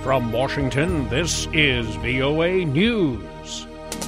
From Washington, this is VOA News.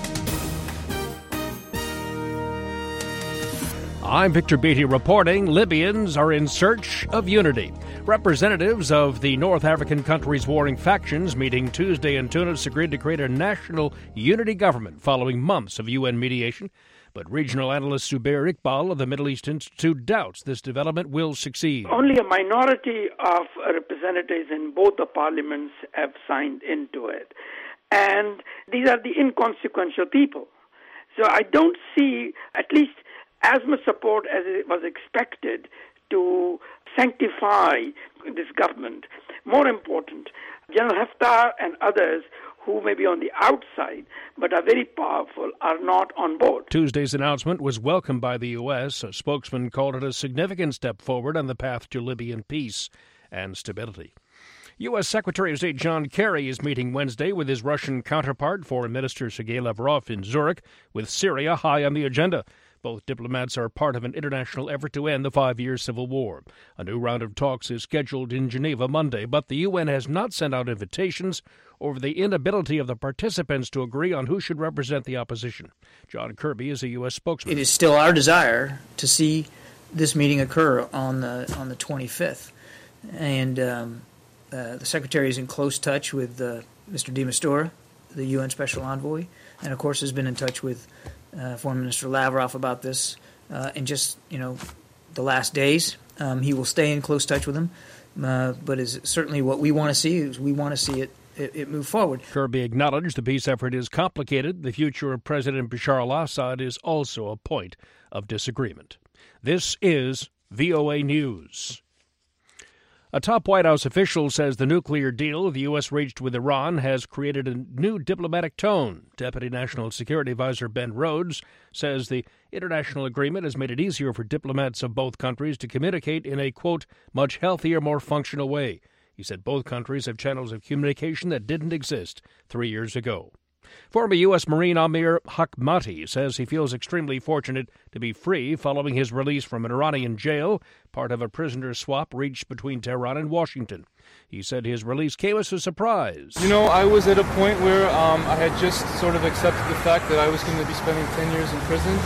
I'm Victor Beatty reporting Libyans are in search of unity. Representatives of the North African countries' warring factions meeting Tuesday in Tunis agreed to create a national unity government following months of UN mediation. But regional analyst Zubair Iqbal of the Middle East Institute doubts this development will succeed. Only a minority of representatives in both the parliaments have signed into it. And these are the inconsequential people. So I don't see at least as much support as it was expected to sanctify this government. More important, General Haftar and others who may be on the outside but are very powerful are not on board. Tuesday's announcement was welcomed by the U.S. A spokesman called it a significant step forward on the path to Libyan peace and stability. U.S. Secretary of State John Kerry is meeting Wednesday with his Russian counterpart, Foreign Minister Sergei Lavrov, in Zurich, with Syria high on the agenda. Both diplomats are part of an international effort to end the 5-year civil war. A new round of talks is scheduled in Geneva Monday, but the UN has not sent out invitations over the inability of the participants to agree on who should represent the opposition. John Kirby is a U.S. spokesman. It is still our desire to see this meeting occur on the 25th. And the Secretary is in close touch with Mr. de Mistura, the UN Special Envoy, and, of course, has been in touch with Foreign Minister Lavrov about this in just, the last days. He will stay in close touch with him, but is certainly what we want to see is we want to see it move forward. Kirby acknowledged the peace effort is complicated. The future of President Bashar al-Assad is also a point of disagreement. This is VOA News. A top White House official says the nuclear deal the U.S. reached with Iran has created a new diplomatic tone. Deputy National Security Advisor Ben Rhodes says the international agreement has made it easier for diplomats of both countries to communicate in a, quote, much healthier, more functional way. He said both countries have channels of communication that didn't exist 3 years ago. Former U.S. Marine Amir Hakmati says he feels extremely fortunate to be free following his release from an Iranian jail, part of a prisoner swap reached between Tehran and Washington. He said his release came as a surprise. I was at a point where I had just sort of accepted the fact that I was going to be spending 10 years in prison.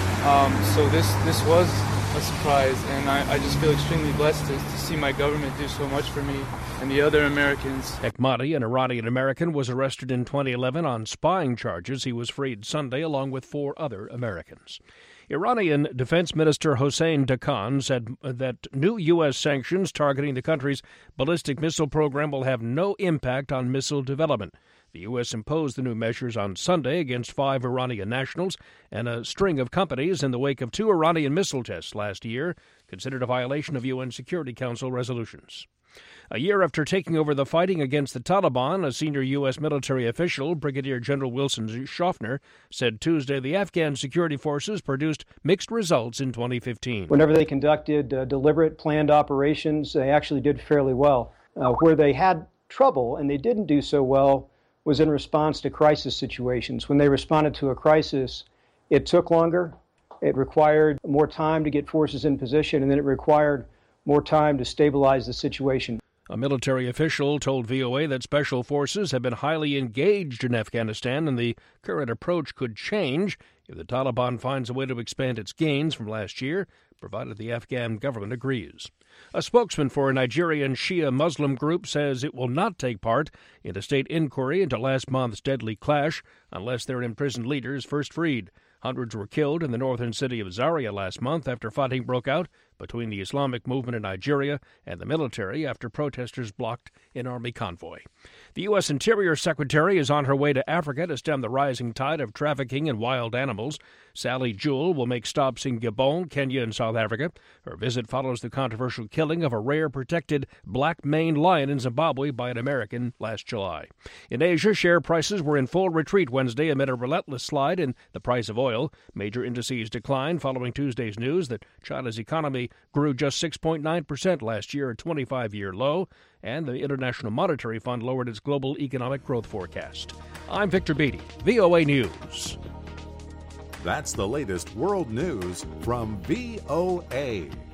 So this was a surprise, and I just feel extremely blessed to see my government do so much for me and the other Americans. Hekmati, an Iranian-American, was arrested in 2011 on spying charges. He was freed Sunday along with 4 other Americans. Iranian Defense Minister Hossein Dakan said that new U.S. sanctions targeting the country's ballistic missile program will have no impact on missile development. The U.S. imposed the new measures on Sunday against 5 Iranian nationals and a string of companies in the wake of 2 Iranian missile tests last year, considered a violation of UN Security Council resolutions. A year after taking over the fighting against the Taliban, a senior U.S. military official, Brigadier General Wilson Schaffner, said Tuesday the Afghan security forces produced mixed results in 2015. Whenever they conducted deliberate, planned operations, they actually did fairly well. Where they had trouble, and they didn't do so well, was in response to crisis situations. When they responded to a crisis, it took longer, it required more time to get forces in position, and then it required more time to stabilize the situation. A military official told VOA that special forces have been highly engaged in Afghanistan, and the current approach could change if the Taliban finds a way to expand its gains from last year, provided the Afghan government agrees. A spokesman for a Nigerian Shia Muslim group says it will not take part in a state inquiry into last month's deadly clash unless their imprisoned leaders first freed. Hundreds were killed in the northern city of Zaria last month after fighting broke out between the Islamic movement in Nigeria and the military after protesters blocked an army convoy. The U.S. Interior Secretary is on her way to Africa to stem the rising tide of trafficking in wild animals. Sally Jewell will make stops in Gabon, Kenya, and South Africa. Her visit follows the controversial killing of a rare protected black-maned lion in Zimbabwe by an American last July. In Asia, share prices were in full retreat Wednesday amid a relentless slide in the price of oil. Major indices declined following Tuesday's news that China's economy grew just 6.9% last year, a 25-year low, and the International Monetary Fund lowered its global economic growth forecast. I'm Victor Beatty, VOA News. That's the latest world news from VOA.